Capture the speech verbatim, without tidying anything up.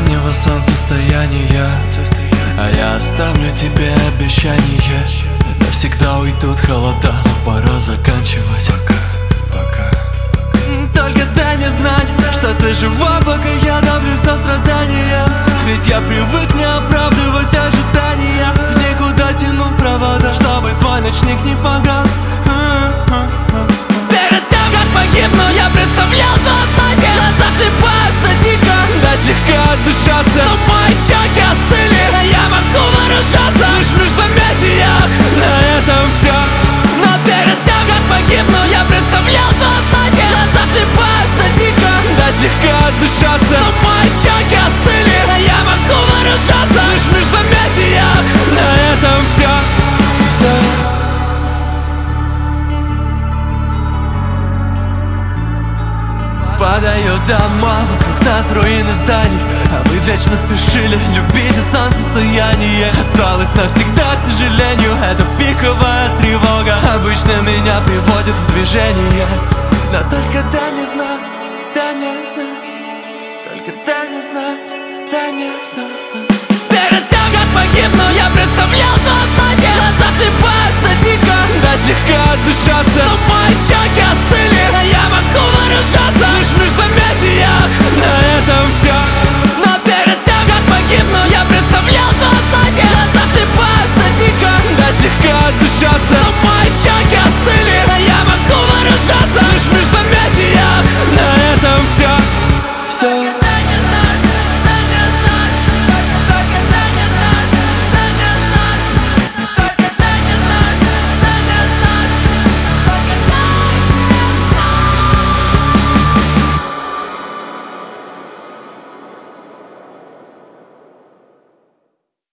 весеннего солнцестояния, а я оставлю тебе обещание. Навсегда уйдут холода, но пора заканчивать. Пока, пока, пока. Только дай мне знать, что ты жива, пока я давлю сострадания. Ведь я привык не оправдывать ожидания, в никуда тяну провода, чтобы твой ночник не погас. Перед тем, как погибну, я представлял то платье. Глаза слепаются дико, дай слегка отдышаться. Но мои щеки остыли, а я могу выражаться лишь в междометиях. На этом все. Но перед тем, как погибну, я представлял то платье. Глаза слепаются дико, дай слегка отдышаться. Но мои щеки остыли, а я могу выражаться лишь в междометиях. На этом все. Все. Падают дома, вокруг нас руины зданий, а мы вечно спешили любить и солнцестояние. Осталось навсегда, к сожалению, это пиковая тревога. Обычно меня приводит в движение. Но только дай мне знать, дай мне знать, только дай мне знать, дай мне знать. Перед тем, как погибну, я представлял то платье. Глаза слепаются дико, дай слегка отдышаться. Но мои щеки остыли, а я могу выражаться лишь в междометиях. На этом все.